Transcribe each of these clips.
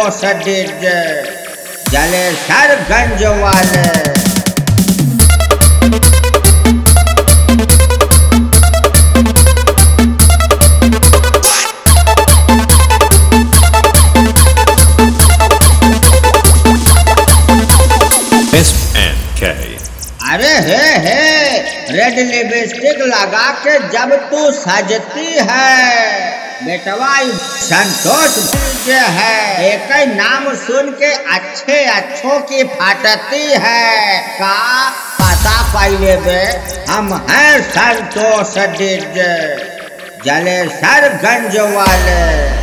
संतोष DJ Jalesarganj वाले। SNK। अरे हे red lipstick लगा के जब तू सजती है बेटवा संतोष डीजे है। एक ही नाम सुन के अच्छों की फाटती है का पता पहले बे हम हैं संतोष डीजे जलेसरगंज वाले।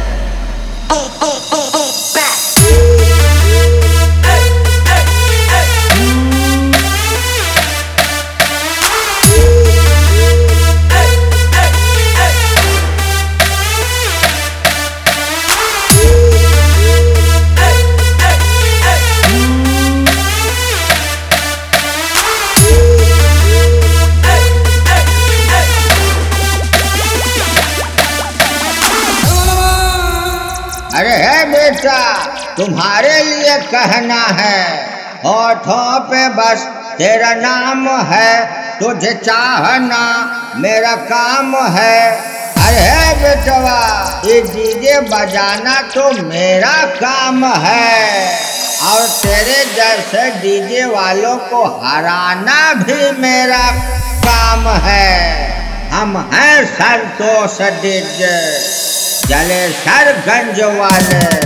अरे है बेटा तुम्हारे लिए कहना है, होठों पे बस तेरा नाम है, तुझे चाहना मेरा काम है। अरे है बेटवा ये डीजे बजाना तो मेरा काम है और तेरे जैसे डीजे वालों को हराना भी मेरा काम है। हम हैं संतोष डीजे जलेसरगंज वाले।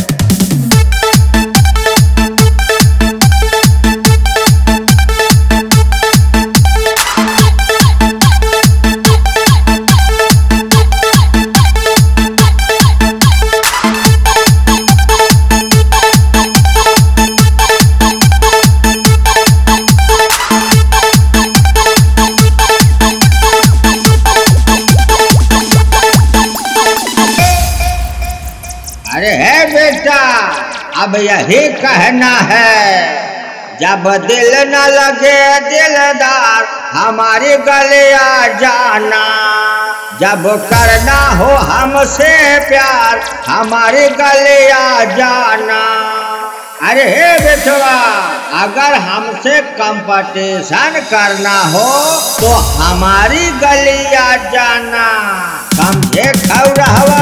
अरे है बेटा अब यही कहना है, जब दिल न लगे दिलदार हमारी गले आ जाना, जब करना हो हमसे प्यार हमारी गले आ जाना। अरे हे बेटवा अगर हमसे कंपटीशन करना हो तो हमारी गली आ जाना, समझे खौरहवा।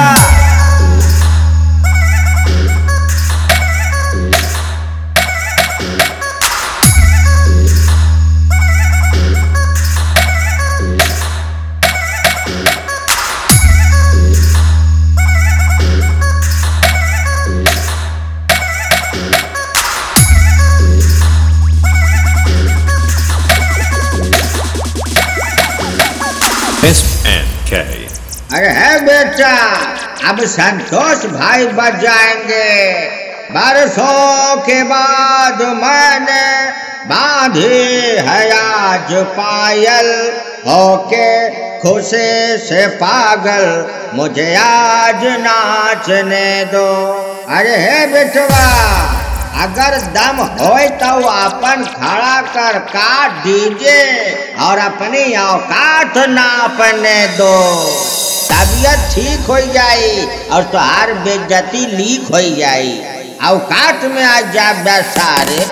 SNK। अरे है बेटा अब संतोष भाई बजाएंगे, बरसों के बाद मैंने बांधी है आज पायल, होके खुशी से पागल मुझे आज नाचने दो। अरे है बेटवा अगर दम होए तो अपन खड़ा कर का डीजे और अपनी औकात नापने दो, तबीयत ठीक हो जाई और तुहार बेइज्जती लीक हो जाई। औकात में आ जा बेसारे।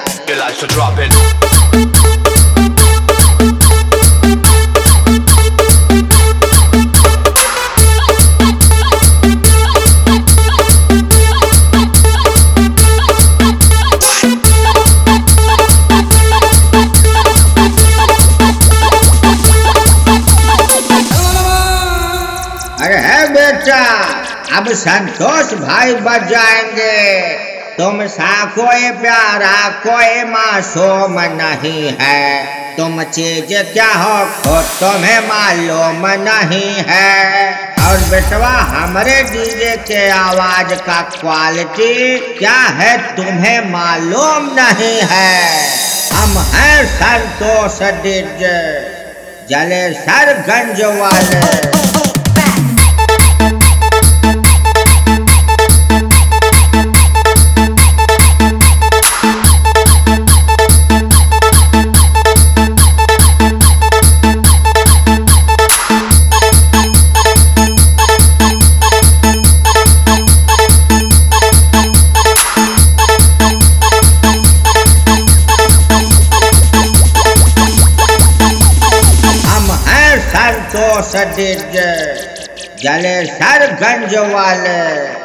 अरे है बेटा अब संतोष भाई बजाएंगे, तुम सा कोई प्यारा कोई मासूम नहीं है, तुम चीज क्या हो खुद तुम्हें मालूम नहीं है। और बेटवा हमारे डीजे के आवाज का क्वालिटी क्या है तुम्हें मालूम नहीं है। हम हैं संतोष डीजे जलेसरगंज वाले। संतोष डीजे जलेसरगंज वाले